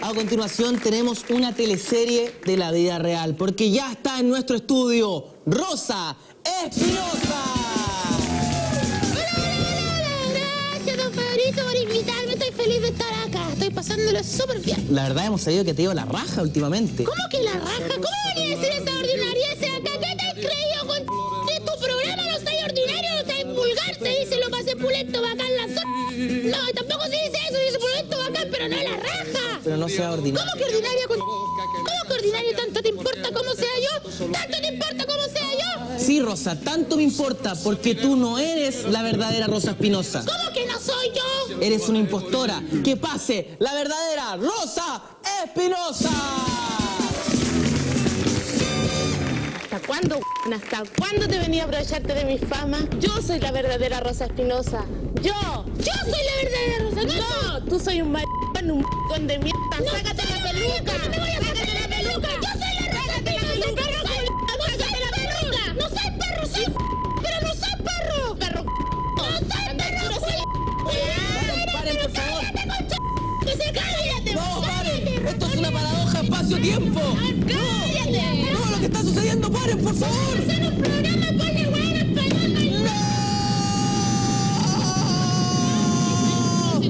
A continuación tenemos una teleserie de la vida real, porque ya está en nuestro estudio Rosa Espinosa. Gracias, don Pedrito, por invitarme. Estoy feliz de estar acá. Estoy pasándolo súper bien. La verdad hemos sabido que te dio la raja últimamente. ¿Cómo que la raja? ¿Cómo venía a decir esta ordinariedad acá? ¿Qué te has creído con tu programa? No soy ordinario, no soy vulgar. Se dice lo pasé pulento, bacán, la No, tampoco se dice eso. Dice pulento, bacán, pero no la raja. Pero no sea ordinario. ¿Cómo que ordinario con ¿Cómo que ordinario? ¿Tanto te importa cómo sea yo? ¿Tanto te importa cómo sea yo? Sí, Rosa, tanto me importa porque tú no eres la verdadera Rosa Espinosa. ¿Cómo que no soy yo? Eres una impostora. ¡Que pase la verdadera Rosa Espinosa! ¿Hasta cuándo, hasta cuándo te venía a aprovecharte de mi fama? Yo soy la verdadera Rosa Espinosa. ¡Yo soy la verdadera Rosa Espinosa! No, tú soy un maricón, un m***con de mierda. No, ¡sácate la peluca! ¡No me voy a sacar la peluca! ¡Yo soy la Rosa Espinosa! ¡Sácate la peluca! ¡No soy perro, soy pero no soy perro! ¡Perro! ¡No soy perro, ¡Paren, por favor! ¡Que se cállate! ¡No, paren! ¡Esto es una paradoja espacio-tiempo! ¡Cállate! ¡No, lo que está sucediendo! ¡Paren, por favor! ¡Es un programa, ponle